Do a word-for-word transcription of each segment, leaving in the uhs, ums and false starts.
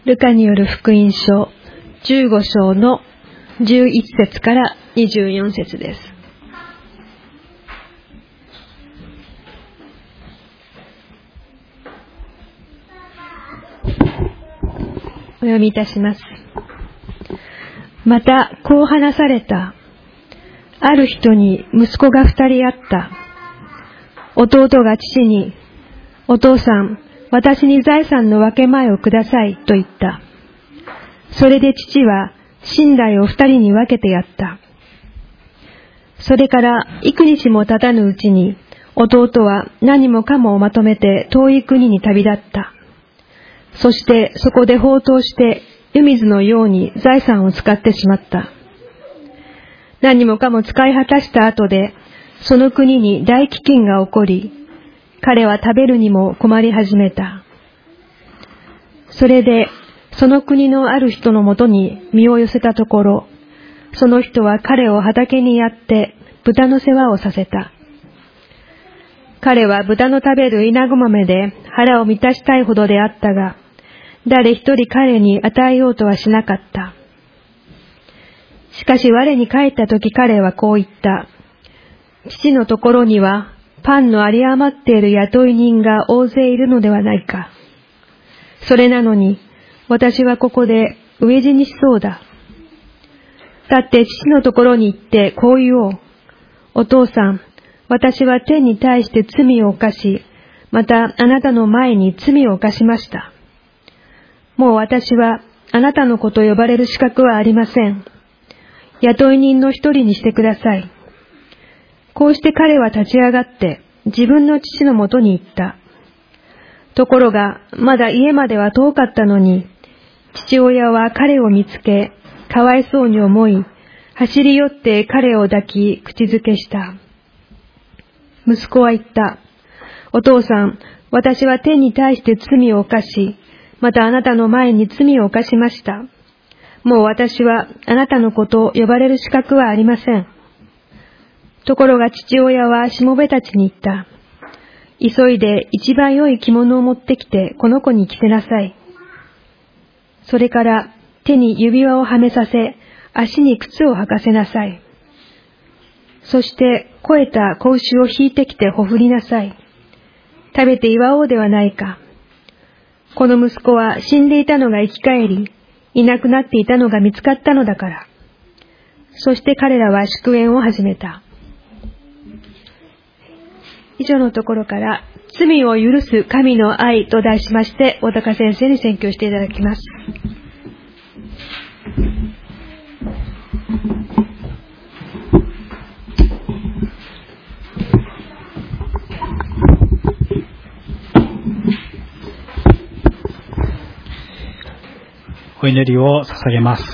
ルカによる福音書じゅうご章のじゅういち節からにじゅうよん節です。お読みいたします。またこう話された。ある人に息子が二人あった。弟が父に、お父さん、私に財産の分け前をくださいと言った。それで父は身代を二人に分けてやった。それから幾日も経たぬうちに、弟は何もかもをまとめて遠い国に旅立った。そしてそこで放蕩して湯水のように財産を使ってしまった。何もかも使い果たした後で、その国に大飢饉が起こり、彼は食べるにも困り始めた。それで、その国のある人のもとに身を寄せたところ、その人は彼を畑にやって豚の世話をさせた。彼は豚の食べる稲子豆で腹を満たしたいほどであったが、誰一人彼に与えようとはしなかった。しかし我に帰った時彼はこう言った。父のところにはパンの有り余っている雇い人が大勢いるのではないか。それなのに私はここで飢え死にしそうだ。だって父のところに行ってこう言おう。お父さん、私は天に対して罪を犯し、またあなたの前に罪を犯しました。もう私はあなたの子と呼ばれる資格はありません。雇い人の一人にしてください。こうして彼は立ち上がって自分の父のもとに行った。ところがまだ家までは遠かったのに、父親は彼を見つけ、かわいそうに思い、走り寄って彼を抱き口づけした。息子は言った。お父さん、私は天に対して罪を犯し、またあなたの前に罪を犯しました。もう私はあなたの子と呼ばれる資格はありません。ところが父親はしもべたちに言った。急いで一番良い着物を持ってきてこの子に着せなさい。それから手に指輪をはめさせ、足に靴を履かせなさい。そして肥えた子牛を引いてきてほふりなさい。食べて祝おうではないか。この息子は死んでいたのが生き返り、いなくなっていたのが見つかったのだから。そして彼らは祝宴を始めた。以上のところから罪を許す神の愛と題しまして大高先生に宣教していただきます。 お祈りを捧げます。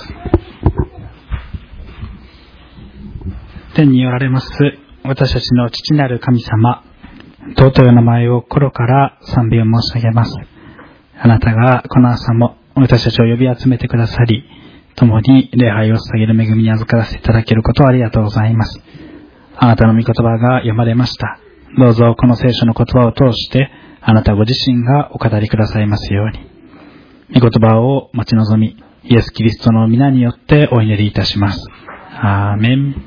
天におられます私たちの父なる神様、尊いお名前を心から賛美を申し上げます。あなたがこの朝も私たちを呼び集めてくださり、共に礼拝を捧げる恵みに預からせていただけることをありがとうございます。あなたの御言葉が読まれました。どうぞこの聖書の言葉を通してあなたご自身がお語りくださいますように。御言葉を待ち望み、イエス・キリストの皆によってお祈りいたします。アーメン。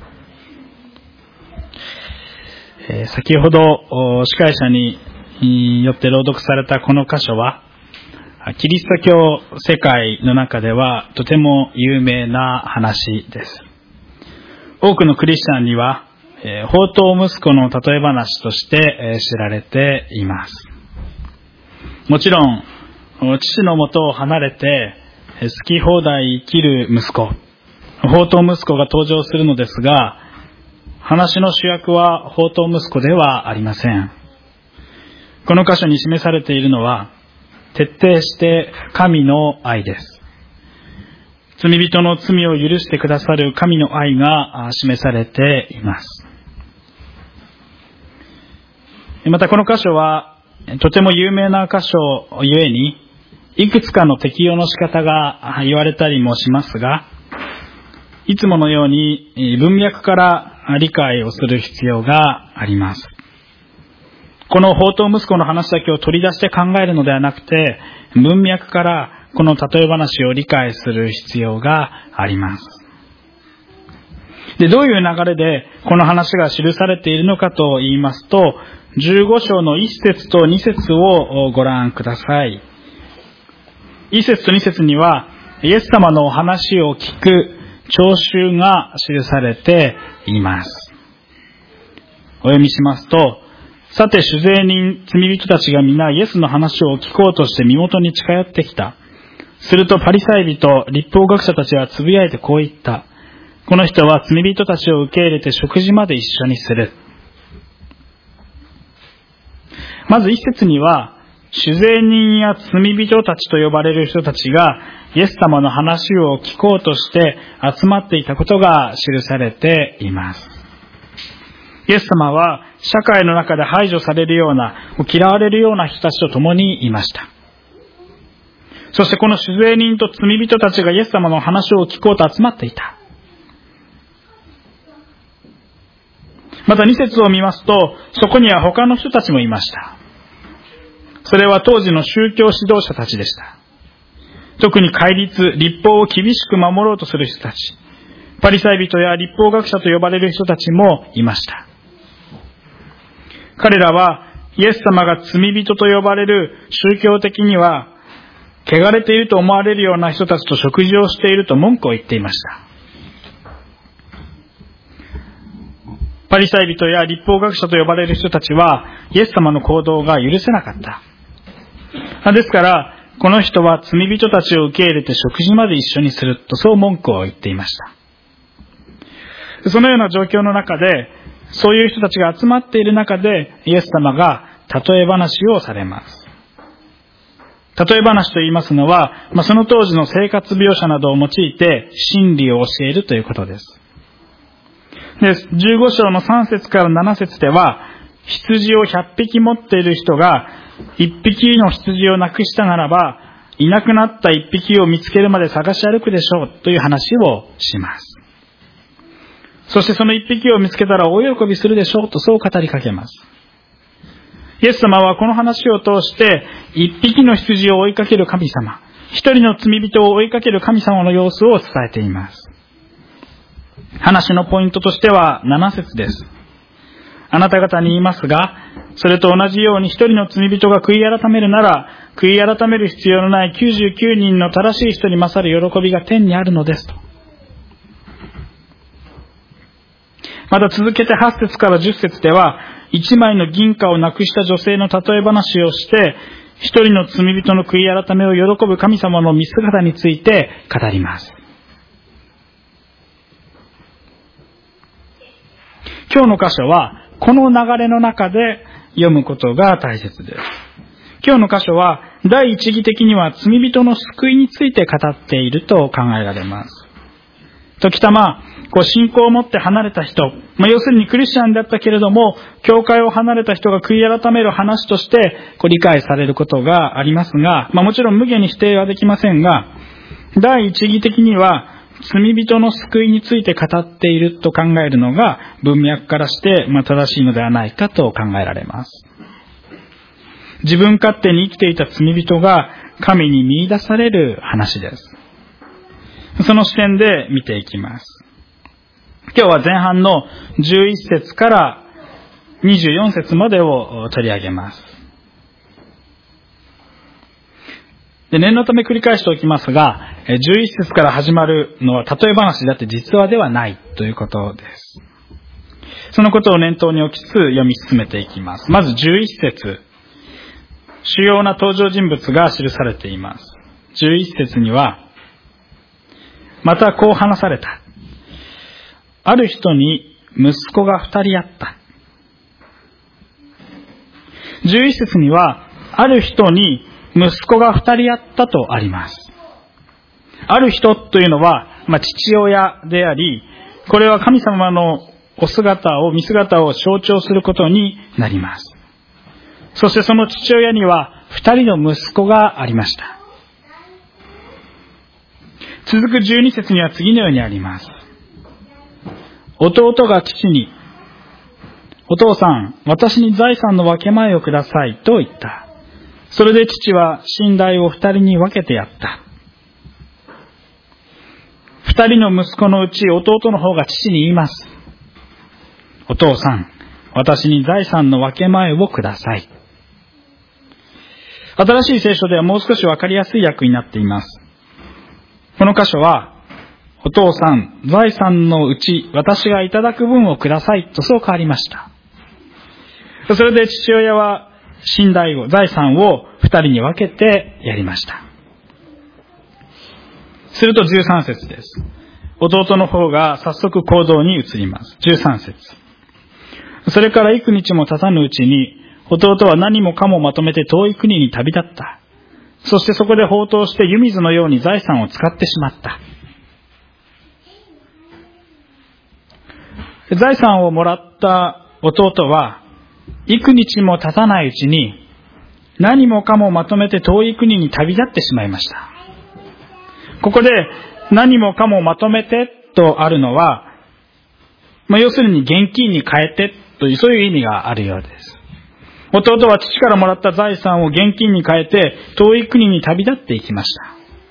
えー、先ほど司会者によって朗読されたこの箇所は、キリスト教世界の中ではとても有名な話です。多くのクリスチャンには、えー、放蕩息子の例え話として、えー、知られています。もちろん父のもとを離れて好き放題生きる息子、放蕩息子が登場するのですが、話の主役は放蕩息子ではありません。この箇所に示されているのは徹底して神の愛です。罪人の罪を許してくださる神の愛が示されています。またこの箇所はとても有名な箇所ゆえに、いくつかの適用の仕方が言われたりもしますが、いつものように文脈から理解をする必要があります。この放蕩息子の話だけを取り出して考えるのではなくて、文脈からこの例え話を理解する必要があります。で、どういう流れでこの話が記されているのかと言いますと、じゅうご章のいち節とに節をご覧ください。いち節とに節には、イエス様のお話を聞く聴衆が記されています。お読みしますと、さて主税人、罪人たちが皆イエスの話を聞こうとして身元に近寄ってきた。するとパリサイ人、律法学者たちはつぶやいてこう言った。この人は罪人たちを受け入れて食事まで一緒にする。まず一節には、主税人や罪人たちと呼ばれる人たちがイエス様の話を聞こうとして集まっていたことが記されています。イエス様は社会の中で排除されるような、嫌われるような人たちと共にいました。そしてこの主税人と罪人たちがイエス様の話を聞こうと集まっていた。またに節を見ますと、そこには他の人たちもいました。それは当時の宗教指導者たちでした。特に戒律、律法を厳しく守ろうとする人たち、パリサイ人や律法学者と呼ばれる人たちもいました。彼らはイエス様が罪人と呼ばれる宗教的には汚れていると思われるような人たちと食事をしていると文句を言っていました。パリサイ人や律法学者と呼ばれる人たちはイエス様の行動が許せなかった。ですから、この人は罪人たちを受け入れて食事まで一緒にすると、そう文句を言っていました。そのような状況の中で、そういう人たちが集まっている中で、イエス様が例え話をされます。例え話と言いますのは、まあ、その当時の生活描写などを用いて真理を教えるということです。で、じゅうご章のさん節からなな節では、羊をひゃっぴき持っている人がいっぴきの羊をなくしたならば、いなくなったいっぴきを見つけるまで探し歩くでしょうという話をします。そしてそのいっぴきを見つけたら大喜びするでしょうと、そう語りかけます。イエス様はこの話を通していっぴきの羊を追いかける神様、一人の罪人を追いかける神様の様子を伝えています。話のポイントとしてはなな節です。あなた方に言いますが、それと同じように一人の罪人が悔い改めるなら、悔い改める必要のないきゅうじゅうきゅうにんの正しい人に勝る喜びが天にあるのですと。また続けてはち節からじゅっ節では、一枚の銀貨をなくした女性の例え話をして、一人の罪人の悔い改めを喜ぶ神様の見姿について語ります。今日の箇所は、この流れの中で読むことが大切です。今日の箇所は、第一義的には罪人の救いについて語っていると考えられます。時たま、こう信仰を持って離れた人、まあ、要するにクリスチャンだったけれども、教会を離れた人が悔い改める話としてこう理解されることがありますが、まあ、もちろん無限に否定はできませんが、第一義的には罪人の救いについて語っていると考えるのが文脈からして、まあ、正しいのではないかと考えられます。自分勝手に生きていた罪人が神に見出される話です。その視点で見ていきます。今日は前半のじゅういち節からにじゅうよん節までを取り上げます。で、念のため繰り返しておきますが、じゅういち節から始まるのは例え話であって実話ではないということです。そのことを念頭に置きつつ読み進めていきます。まずじゅういち節、主要な登場人物が記されています。じゅういち節には、またこう話された。ある人に息子が二人あった。じゅういち節には、ある人に息子が二人あったとあります。ある人というのは、まあ、父親であり、これは神様のお姿を、見姿を象徴することになります。そしてその父親には二人の息子がありました。続くじゅうに節には次のようにあります。弟が父に、お父さん、私に財産の分け前をくださいと言った。それで父は寝台を二人に分けてやった。 二人の息子のうち弟の方が父に言います。お父さん、私に財産の分け前をください。新しい聖書ではもう少しわかりやすい訳になっています。この箇所は、お父さん、財産のうち私がいただく分をくださいとそう変わりました。それで父親は身代を、財産を二人に分けてやりました。するとじゅうさん節です。弟の方が早速行動に移ります。じゅうさん節。それから幾日も経たぬうちに、弟は何もかもまとめて遠い国に旅立った。そしてそこで放蕩して湯水のように財産を使ってしまった。財産をもらった弟は、幾日も経たないうちに、何もかもまとめて遠い国に旅立ってしまいました。ここで、何もかもまとめてとあるのは、まあ、要するに現金に変えてという、そういう意味があるようです。弟は父からもらった財産を現金に変えて、遠い国に旅立っていきました。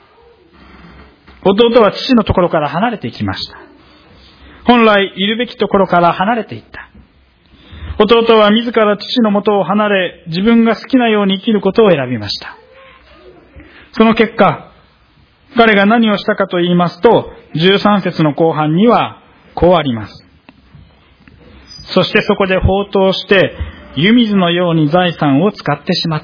弟は父のところから離れていきました。本来いるべきところから離れていった。弟は自ら父の元を離れ、自分が好きなように生きることを選びました。その結果、彼が何をしたかと言いますと、じゅうさん節の後半にはこうあります。そしてそこで放蕩して、湯水のように財産を使ってしまった。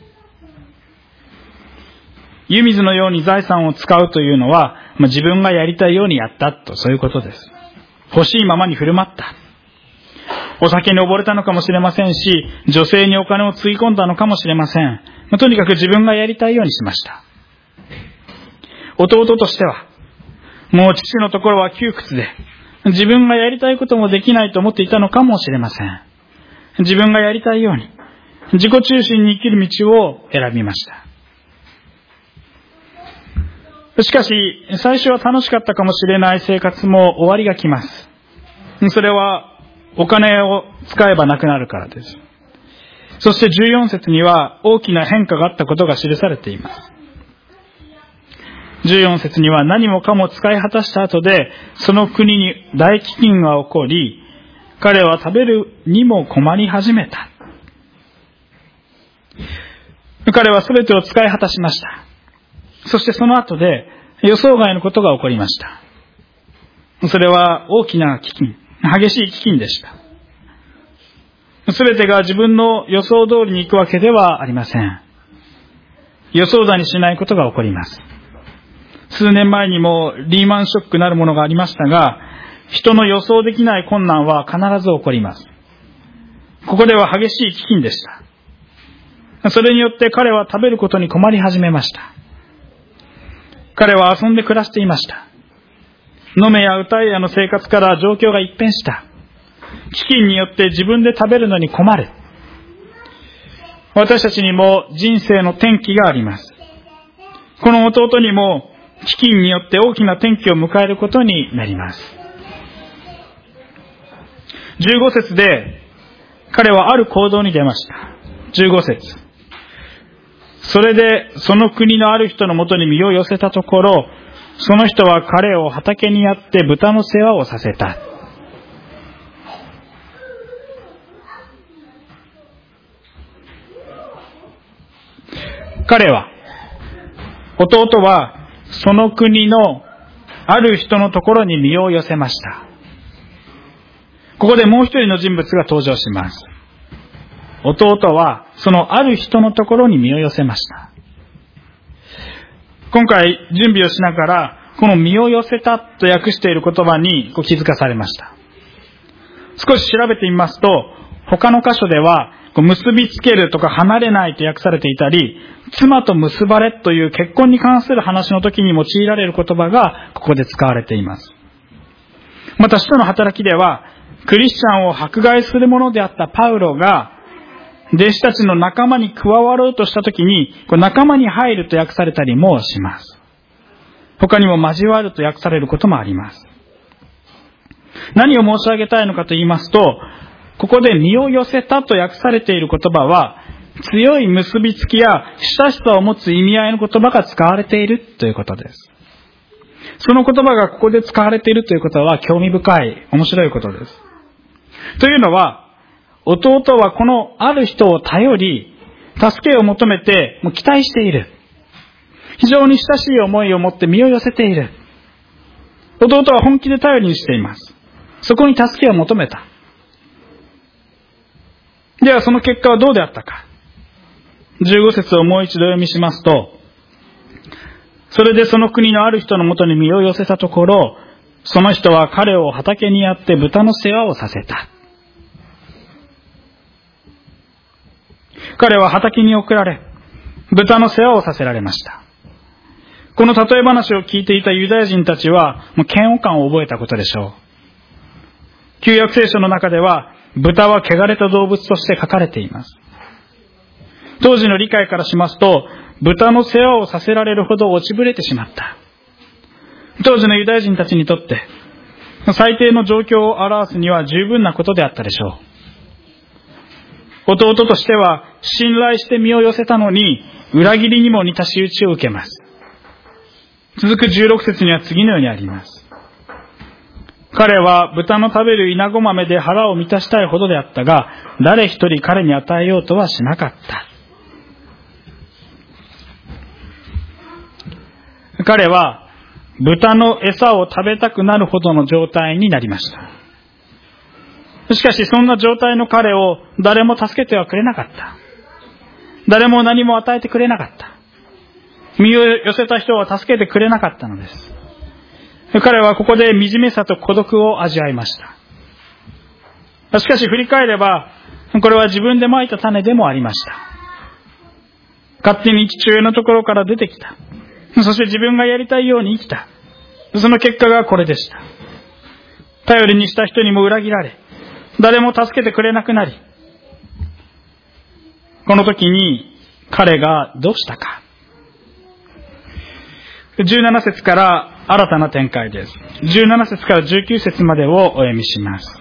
湯水のように財産を使うというのは、まあ、自分がやりたいようにやったと、そういうことです。欲しいままに振る舞った。お酒に溺れたのかもしれませんし、女性にお金をつぎ込んだのかもしれません。まあ、とにかく自分がやりたいようにしました。弟としては、もう父のところは窮屈で、自分がやりたいこともできないと思っていたのかもしれません。自分がやりたいように、自己中心に生きる道を選びました。しかし、最初は楽しかったかもしれない生活も終わりが来ます。それは、お金を使えばなくなるからです。そしてじゅうよん節には大きな変化があったことが記されています。じゅうよん節には何もかも使い果たした後で、その国に大飢饉が起こり、彼は食べるにも困り始めた。彼は全てを使い果たしました。そしてその後で予想外のことが起こりました。それは大きな飢饉、激しい飢饉でした。全てが自分の予想通りに行くわけではありません。予想だにしないことが起こります。数年前にもリーマンショックなるものがありましたが、人の予想できない困難は必ず起こります。ここでは激しい飢饉でした。それによって彼は食べることに困り始めました。彼は遊んで暮らしていました。飲めや歌えやの生活から状況が一変した。飢饉によって自分で食べるのに困る。私たちにも人生の転機があります。この弟にも飢饉によって大きな転機を迎えることになります。じゅうご節で彼はある行動に出ました。じゅうご節。それでその国のある人のもとに身を寄せたところ、その人は彼を畑にやって豚の世話をさせた。彼は、弟はその国のある人のところに身を寄せました。ここでもう一人の人物が登場します。弟はそのある人のところに身を寄せました。今回準備をしながら、この身を寄せたと訳している言葉にこう気づかされました。少し調べてみますと、他の箇所ではこう結びつけるとか離れないと訳されていたり、妻と結ばれという結婚に関する話の時に用いられる言葉がここで使われています。また使徒の働きでは、クリスチャンを迫害するものであったパウロが弟子たちの仲間に加わろうとしたときに、これ仲間に入ると訳されたりもします。他にも交わると訳されることもあります。何を申し上げたいのかと言いますと、ここで身を寄せたと訳されている言葉は、強い結びつきや親しさを持つ意味合いの言葉が使われているということです。 その言葉がここで使われているということは興味深い、面白いことです。というのは、弟はこのある人を頼り、助けを求めてもう期待している。非常に親しい思いを持って身を寄せている。弟は本気で頼りにしています。そこに助けを求めた。ではその結果はどうであったか。じゅうご節をもう一度読みしますと、それでその国のある人のもとに身を寄せたところ、その人は彼を畑にやって豚の世話をさせた。彼は畑に送られ、豚の世話をさせられました。この例え話を聞いていたユダヤ人たちは、もう嫌悪感を覚えたことでしょう。旧約聖書の中では、豚は汚れた動物として書かれています。当時の理解からしますと、豚の世話をさせられるほど落ちぶれてしまった。当時のユダヤ人たちにとって、最低の状況を表すには十分なことであったでしょう。弟としては、信頼して身を寄せたのに、裏切りにも似た仕打ちを受けます。続くじゅうろく節には次のようにあります。彼は豚の食べる稲子豆で腹を満たしたいほどであったが、誰一人彼に与えようとはしなかった。彼は豚の餌を食べたくなるほどの状態になりました。しかしそんな状態の彼を誰も助けてはくれなかった。誰も何も与えてくれなかった。身を寄せた人は助けてくれなかったのです。彼はここで惨めさと孤独を味わいました。しかし振り返れば、これは自分で蒔いた種でもありました。勝手に父親のところから出てきた。そして自分がやりたいように生きた。その結果がこれでした。頼りにした人にも裏切られ、誰も助けてくれなくなり、この時に彼がどうしたか。じゅうなな節から新たな展開です。じゅうなな節からじゅうきゅう節までをお読みします。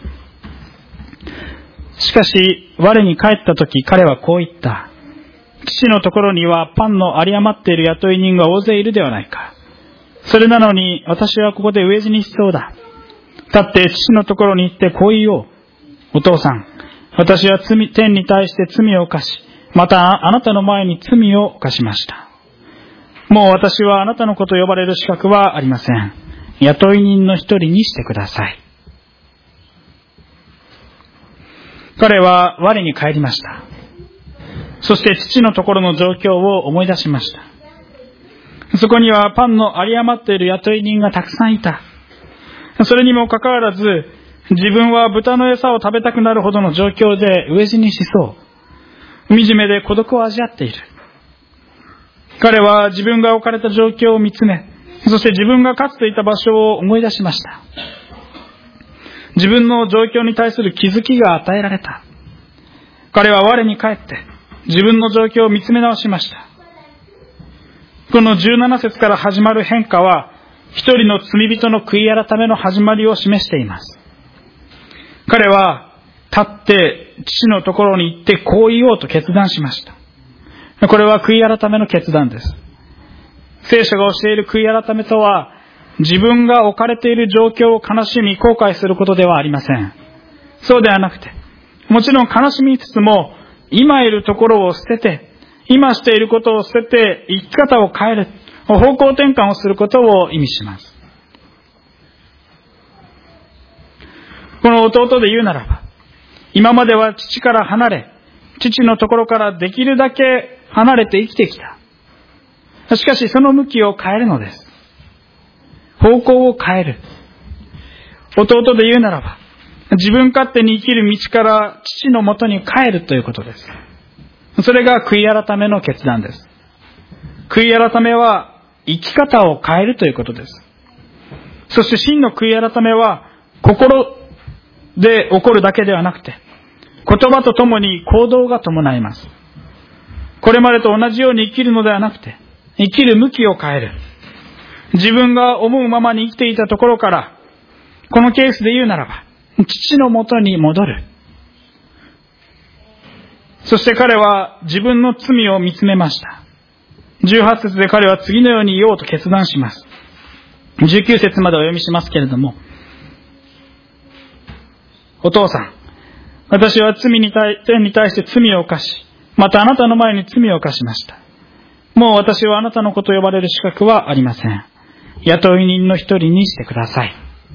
しかし、我に帰った時彼はこう言った。父のところにはパンの有り余っている雇い人が大勢いるではないか。それなのに私はここで飢え死にしそうだ。立って父のところに行ってこう言おう。お父さん、私は罪、天に対して罪を犯し、またあなたの前に罪を犯しました。もう私はあなたの子と呼ばれる資格はありません。雇い人の一人にしてください。彼は我に帰りました。そして父のところの状況を思い出しました。そこにはパンの有り余っている雇い人がたくさんいた。それにもかかわらず、自分は豚の餌を食べたくなるほどの状況で飢え死にしそう。惨めで孤独を味わっている。彼は自分が置かれた状況を見つめ、そして自分がかつていた場所を思い出しました。自分の状況に対する気づきが与えられた。彼は我に帰って自分の状況を見つめ直しました。このじゅうなな節から始まる変化は、一人の罪人の悔い改めの始まりを示しています。彼は立って父のところに行ってこう言おうと決断しました。これは悔い改めの決断です。聖書が教える悔い改めとは、自分が置かれている状況を悲しみ後悔することではありません。そうではなくて、もちろん悲しみつつも、今いるところを捨てて、今していることを捨てて生き方を変える、方向転換をすることを意味します。この弟で言うならば、今までは父から離れ、父のところからできるだけ離れて生きてきた。しかしその向きを変えるのです。方向を変える。弟で言うならば、自分勝手に生きる道から父のもとに帰るということです。それが悔い改めの決断です。悔い改めは生き方を変えるということです。そして真の悔い改めは心で起こるだけではなくて、言葉とともに行動が伴います。これまでと同じように生きるのではなくて、生きる向きを変える。自分が思うままに生きていたところから、このケースで言うならば、父のもとに戻る。そして彼は自分の罪を見つめました。じゅうはち節で彼は次のように言おうと決断します。 じゅうきゅう節までお読みしますけれども、お父さん、私は罪に対、天に対して罪を犯し、またあなたの前に罪を犯しました。もう私はあなたの子と呼ばれる資格はありません。雇い人の一人にしてください。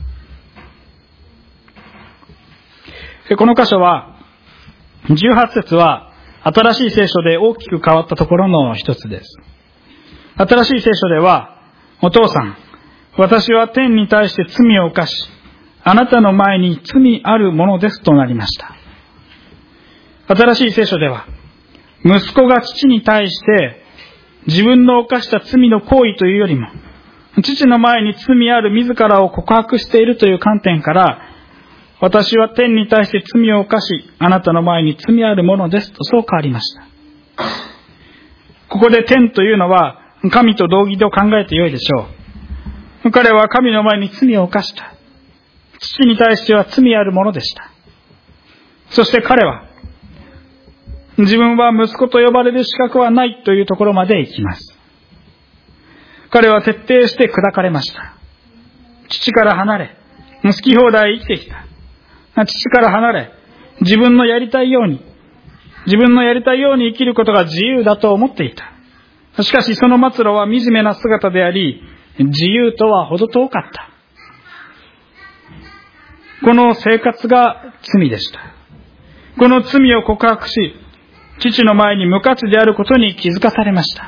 この箇所は、じゅうはち節は、新しい聖書で大きく変わったところの一つです。新しい聖書では、お父さん、私は天に対して罪を犯し、あなたの前に罪あるものですとなりました。新しい聖書では、息子が父に対して自分の犯した罪の行為というよりも、父の前に罪ある自らを告白しているという観点から、私は天に対して罪を犯し、あなたの前に罪あるものですとそう変わりました。ここで天というのは神と同義と考えてよいでしょう。彼は神の前に罪を犯した。父に対しては罪あるものでした。そして彼は自分は息子と呼ばれる資格はないというところまで行きます。彼は徹底して砕かれました。父から離れ、好き放題生きてきた。父から離れ、自分のやりたいように、自分のやりたいように生きることが自由だと思っていた。しかしその末路は惨めな姿であり、自由とは程遠かった。この生活が罪でした。この罪を告白し、父の前に無価値であることに気づかされました。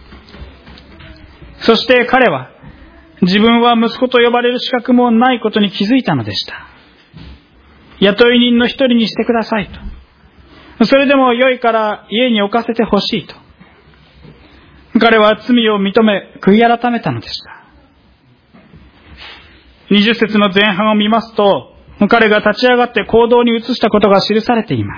そして彼は、自分は息子と呼ばれる資格もないことに気づいたのでした。雇い人の一人にしてくださいと。それでも良いから家に置かせてほしいと。彼は罪を認め、悔い改めたのでした。にじゅっ節の前半を見ますと、彼が立ち上がって行動に移したことが記されています。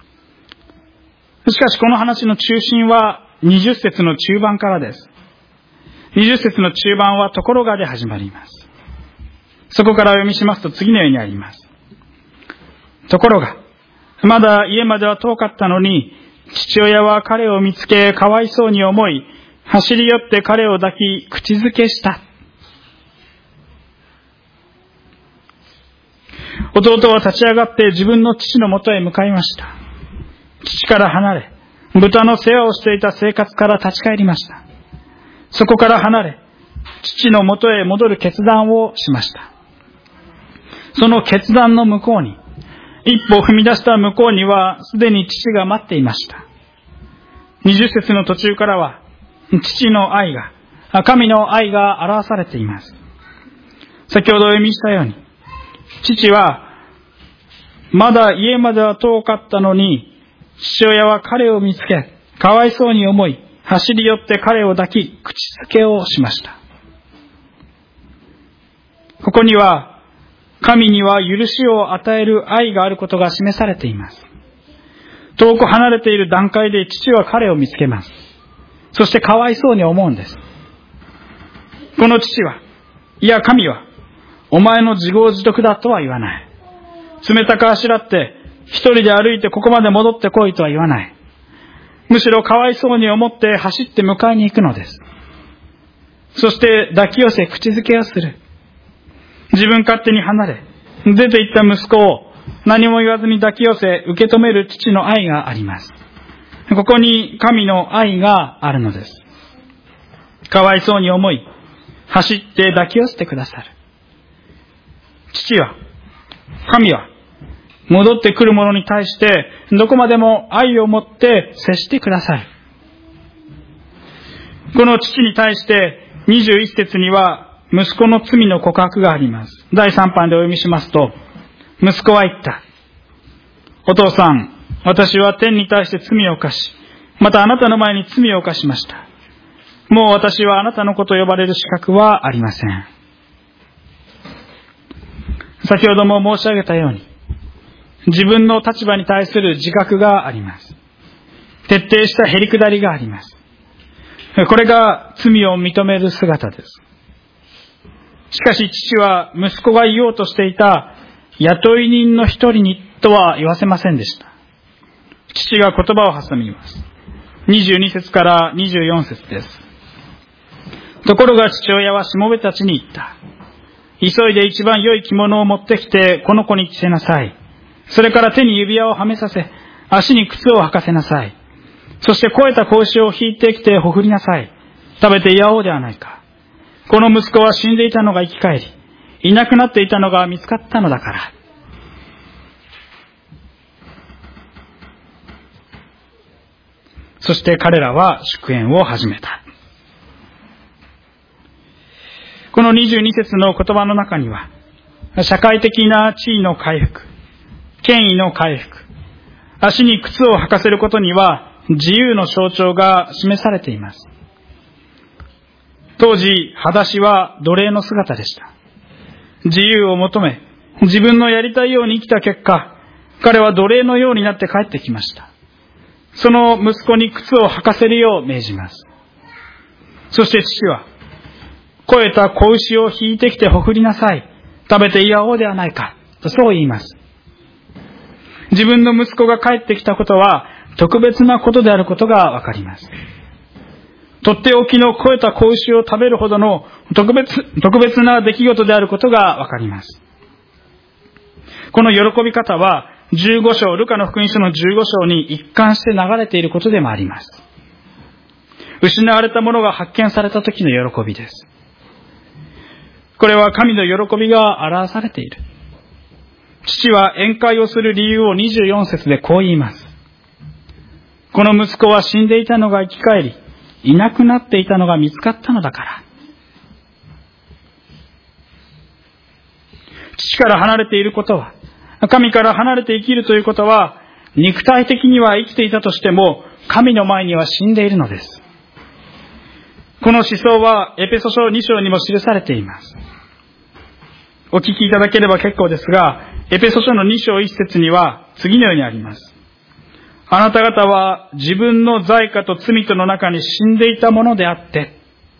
しかしこの話の中心はにじゅっ節の中盤からです。にじゅっ節の中盤はところがで始まります。そこからお読みしますと次のようにあります。ところが、まだ家までは遠かったのに、父親は彼を見つけ、かわいそうに思い、走り寄って彼を抱き、口づけした。弟は立ち上がって自分の父のもとへ向かいました。父から離れ、豚の世話をしていた生活から立ち返りました。そこから離れ、父のもとへ戻る決断をしました。その決断の向こうに、一歩踏み出した向こうには、すでに父が待っていました。にじゅっ節の途中からは、父の愛が、神の愛が表されています。先ほどお読みしたように、父は、まだ家までは遠かったのに、父親は彼を見つけ、かわいそうに思い、走り寄って彼を抱き、口づけをしました。ここには、神には許しを与える愛があることが示されています。遠く離れている段階で父は彼を見つけます。そしてかわいそうに思うんです。この父は、いや神は、お前の自業自得だとは言わない。冷たくあしらって、一人で歩いてここまで戻ってこいとは言わない。むしろかわいそうに思って走って迎えに行くのです。そして抱き寄せ口づけをする。自分勝手に離れ、出て行った息子を何も言わずに抱き寄せ、受け止める父の愛があります。ここに神の愛があるのです。かわいそうに思い、走って抱き寄せてくださる。父は、神は、戻ってくる者に対して、どこまでも愛を持って接してください。この父に対して、にじゅういち節には、息子の罪の告白があります。だいさん版でお読みしますと、息子は言った。お父さん、私は天に対して罪を犯し、またあなたの前に罪を犯しました。もう私はあなたの子と呼ばれる資格はありません。先ほども申し上げたように、自分の立場に対する自覚があります。徹底したへりくだりがあります。これが罪を認める姿です。しかし父は息子が言おうとしていた雇い人の一人にとは言わせませんでした。父が言葉を挟みます。にじゅうに節からにじゅうよん節です。 ところが父親はしもべたちに言った。急いで一番良い着物を持ってきて、この子に着せなさい。それから手に指輪をはめさせ、足に靴を履かせなさい。そして肥えた子牛を引いてきてほふりなさい。食べていやおうではないか。この息子は死んでいたのが生き返り、いなくなっていたのが見つかったのだから。そして彼らは祝宴を始めた。このにじゅうに節の言葉の中には、社会的な地位の回復、権威の回復、足に靴を履かせることには自由の象徴が示されています。当時、裸足は奴隷の姿でした。自由を求め、自分のやりたいように生きた結果、彼は奴隷のようになって帰ってきました。その息子に靴を履かせるよう命じます。そして父は、肥えた子牛を引いてきてほふりなさい。食べていやおうではないか。とそう言います。自分の息子が帰ってきたことは特別なことであることがわかります。とっておきの肥えた子牛を食べるほどの特別、特別な出来事であることがわかります。この喜び方はじゅうご章、ルカの福音書のじゅうご章に一貫して流れていることでもあります。失われたものが発見された時の喜びです。これは神の喜びが表されている。父は宴会をする理由をにじゅうよん節でこう言います。この息子は死んでいたのが生き返り、いなくなっていたのが見つかったのだから。父から離れていることは、神から離れて生きるということは、肉体的には生きていたとしても、神の前には死んでいるのです。この思想はエペソ書に章にも記されています。お聞きいただければ結構ですが、エペソ書のに章いち節には次のようにあります。あなた方は自分の罪過と罪との中に死んでいたものであって。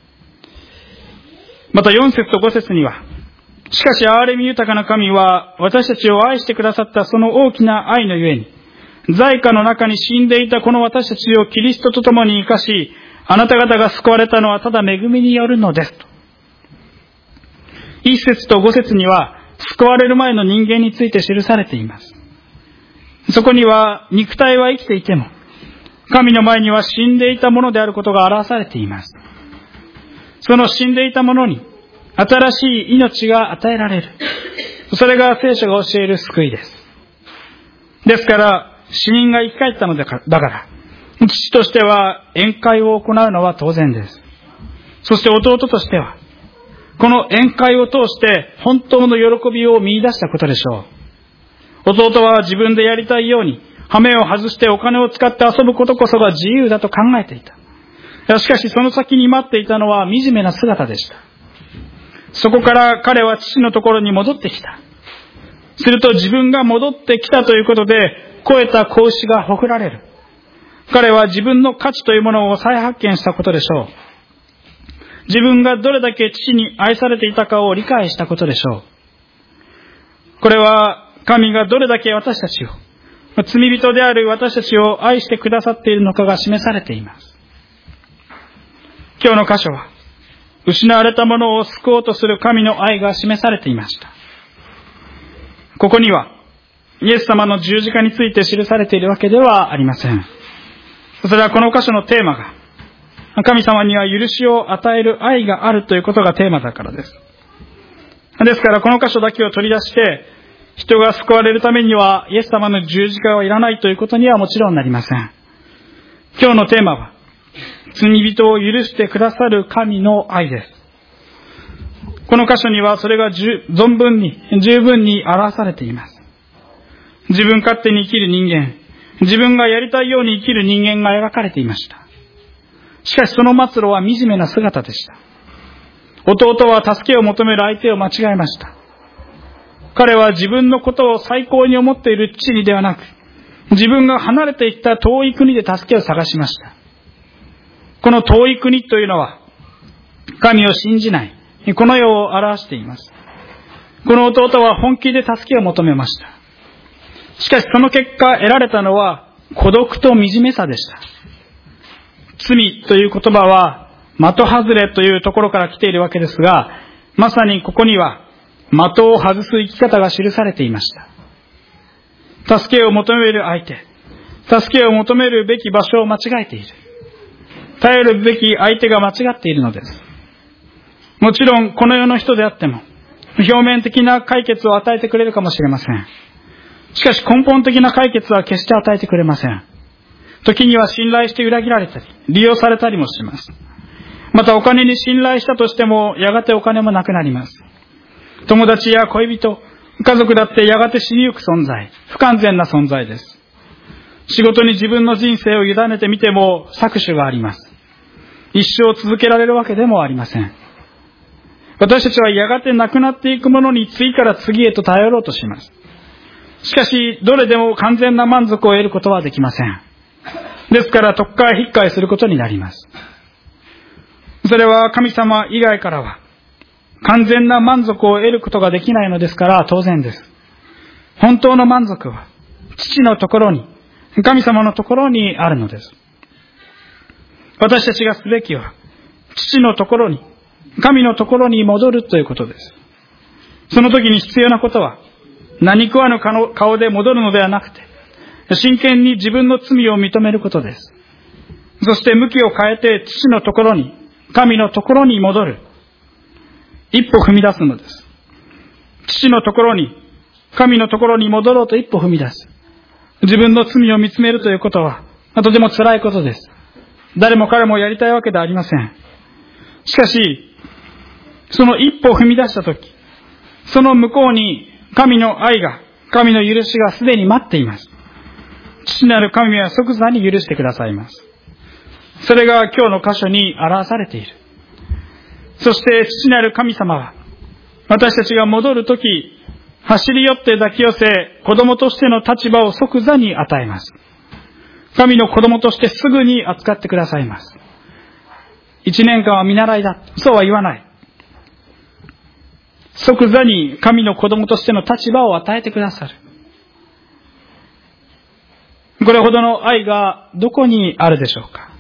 またよん節とご節には、しかし憐れみ豊かな神は私たちを愛してくださったその大きな愛のゆえに、罪過の中に死んでいたこの私たちをキリストと共に生かし、あなた方が救われたのはただ恵みによるのですと。一節と五節には救われる前の人間について記されています。そこには肉体は生きていても神の前には死んでいたものであることが表されています。その死んでいたものに新しい命が与えられる。それが聖書が教える救いです。ですから死人が生き返ったのだから父としては宴会を行うのは当然です。そして弟としてはこの宴会を通して本当の喜びを見出したことでしょう。弟は自分でやりたいように羽目を外してお金を使って遊ぶことこそが自由だと考えていた。しかしその先に待っていたのは惨めな姿でした。そこから彼は父のところに戻ってきた。すると自分が戻ってきたということで肥えた子牛がほふられる。彼は自分の価値というものを再発見したことでしょう。自分がどれだけ父に愛されていたかを理解したことでしょう。これは神がどれだけ私たちを、罪人である私たちを愛してくださっているのかが示されています。今日の箇所は、失われたものを救おうとする神の愛が示されていました。ここには、イエス様の十字架について記されているわけではありません。それはこの箇所のテーマが、神様には許しを与える愛があるということがテーマだからです。ですからこの箇所だけを取り出して、人が救われるためにはイエス様の十字架はいらないということにはもちろんなりません。今日のテーマは、罪人を許してくださる神の愛です。この箇所にはそれが存分に、十分に表されています。自分勝手に生きる人間、自分がやりたいように生きる人間が描かれていました。しかしその末路は惨めな姿でした。弟は助けを求める相手を間違えました。彼は自分のことを最高に思っている父にではなく、自分が離れていった遠い国で助けを探しました。この遠い国というのは、神を信じない、この世を表しています。この弟は本気で助けを求めました。しかしその結果得られたのは孤独と惨めさでした。罪という言葉は的外れというところから来ているわけですが、まさにここには的を外す生き方が記されていました。助けを求める相手、助けを求めるべき場所を間違えている。頼るべき相手が間違っているのです。もちろんこの世の人であっても表面的な解決を与えてくれるかもしれません。しかし根本的な解決は決して与えてくれません。時には信頼して裏切られたり、利用されたりもします。またお金に信頼したとしても、やがてお金もなくなります。友達や恋人、家族だってやがて死にゆく存在、不完全な存在です。仕事に自分の人生を委ねてみても搾取があります。一生続けられるわけでもありません。私たちはやがてなくなっていくものに次から次へと頼ろうとします。しかし、どれでも完全な満足を得ることはできません。ですから、特会引っかえすることになります。それは神様以外からは、完全な満足を得ることができないのですから当然です。本当の満足は、父のところに、神様のところにあるのです。私たちがすべきは、父のところに、神のところに戻るということです。その時に必要なことは、何食わぬ顔で戻るのではなくて、真剣に自分の罪を認めることです。そして向きを変えて父のところに、神のところに戻る。一歩踏み出すのです。父のところに、神のところに戻ろうと一歩踏み出す。自分の罪を見つめるということは、とても辛いことです。誰も彼もやりたいわけではありません。しかし、その一歩を踏み出したとき、その向こうに神の愛が、神の許しがすでに待っています。父なる神は即座に許してくださいます。それが今日の箇所に表されている。そして父なる神様は、私たちが戻るとき、走り寄って抱き寄せ、子供としての立場を即座に与えます。神の子供としてすぐに扱ってくださいます。一年間は見習いだ。そうは言わない。即座に神の子供としての立場を与えてくださる。これほどの愛がどこにあるでしょうか。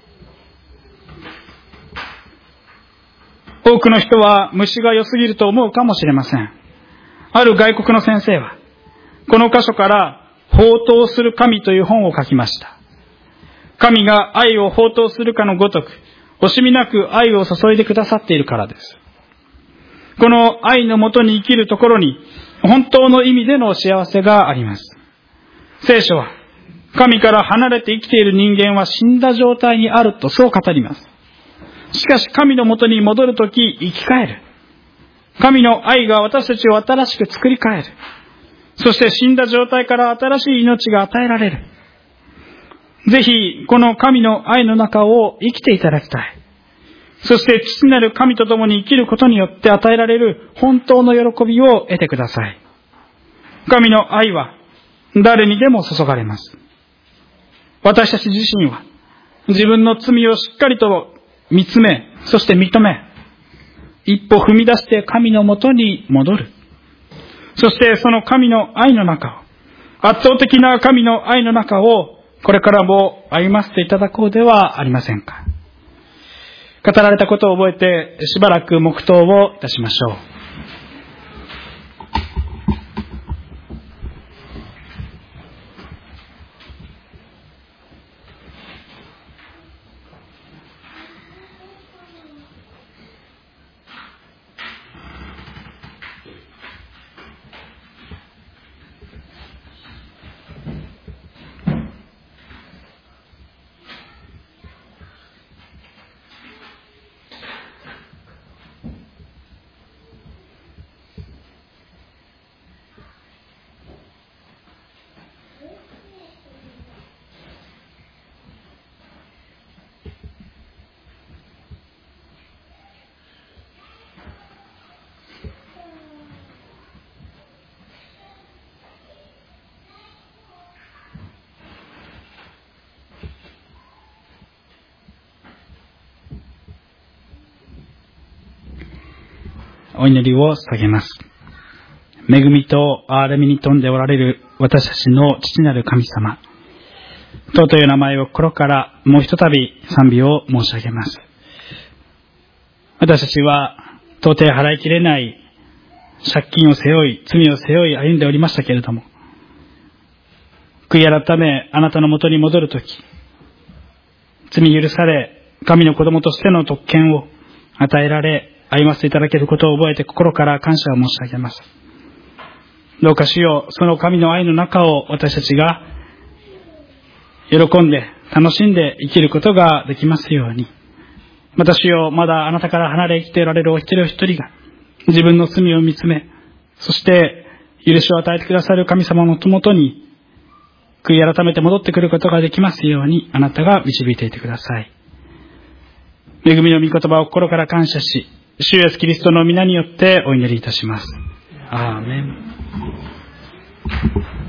多くの人は虫が良すぎると思うかもしれません。ある外国の先生は、この箇所から放蕩する神という本を書きました。神が愛を放蕩するかのごとく、惜しみなく愛を注いでくださっているからです。この愛のもとに生きるところに、本当の意味での幸せがあります。聖書は、神から離れて生きている人間は死んだ状態にあるとそう語ります。しかし神のもとに戻るとき生き返る。神の愛が私たちを新しく作り変える。そして死んだ状態から新しい命が与えられる。ぜひこの神の愛の中を生きていただきたい。そして父なる神と共に生きることによって与えられる本当の喜びを得てください。神の愛は誰にでも注がれます。私たち自身は自分の罪をしっかりと見つめ、そして認め、一歩踏み出して神のもとに戻る。そしてその神の愛の中を、圧倒的な神の愛の中をこれからも歩ませていただこうではありませんか。語られたことを覚えてしばらく黙祷をいたしましょう。お祈りを捧げます。恵みと憐れみに富んでおられる私たちの父なる神様、尊い名前を心からもうひとたび賛美を申し上げます。 私たちは到底払いきれない借金を背負い、罪を背負い歩んでおりましたけれども、悔い改め、あなたのもとに戻るとき、罪許され、神の子供としての特権を与えられ、歩ませていただけることを覚えて心から感謝を申し上げます。どうか主よ、その神の愛の中を私たちが喜んで、楽しんで生きることができますように。また主よ、まだあなたから離れ生きておられるお一人お一人が、自分の罪を見つめ、そして許しを与えてくださる神様のともとに、悔い改めて戻ってくることができますように、あなたが導いていてください。恵みの御言葉を心から感謝し、主イエスキリストの皆によってお祈りいたします。アーメン。